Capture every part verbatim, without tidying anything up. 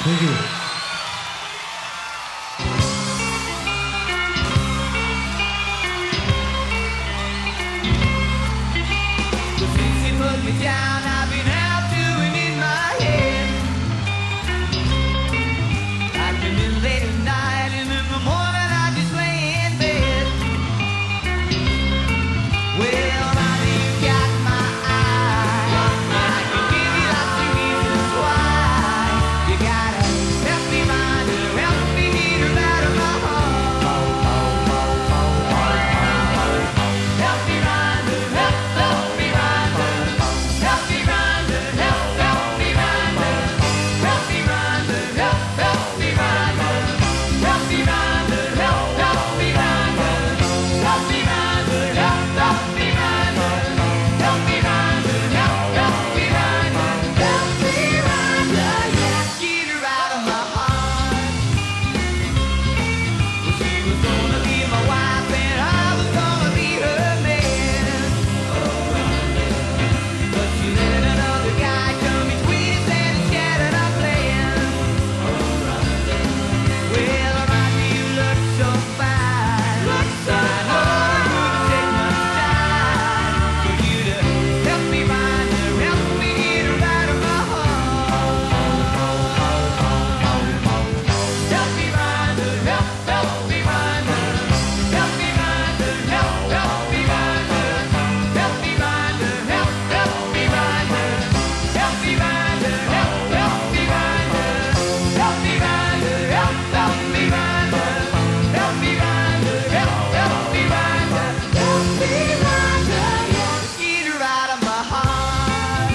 Thank you. Since he put me down, I've been out doing in my head. I've been in late at night, and in the morning I just lay in bed. Well, honey, you got my eye. I can give you lots of reasons why. You gotta help me find her, help me get her out of my heart. Help me find her, help, help me find her. Help me find her, help, help me find her. Help me find her, help, help me find her. Help me find her, help, help me find her. Help me find her, help, help me find her. Help me find her, help, help me find her. Help me find her, yeah, get her out of my heart. Well, she was gonna be my wife and I was gonna be her man. But she let another guy come between us and it scattered our plans. Well, Roger, you look so fine. Look so I know it wouldn't take much time for you to help me find her, help me get her out of my heart. Help me find her, help, help me find her. Help me find her, help, help me find her. Help me find her, help, help me find her. Help me find her, help, help me find her. Help me find her, help, help me find her. Help me find her, help, help me find her. Help me find her, yeah, get her out of my heart.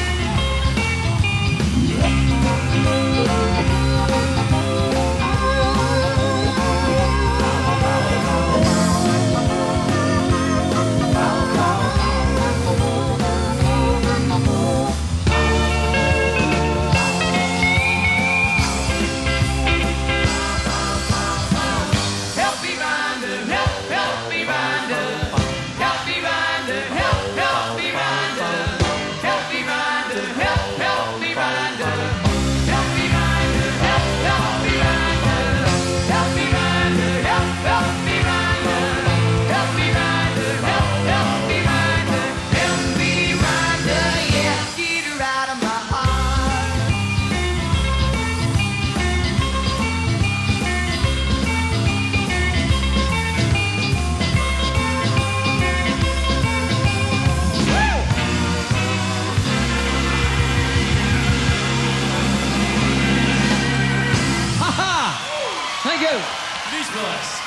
Help me find her, help, help me find her. Help me find her, help, help me find her. Help me find her, help, help me find her. Help me find her, help, help me find her. Help me find her, help, help me find her. Help me find her, help, help me find her. Help me find her, yeah, get her out of my heart. Ha ha! Thank you. Beach Boys.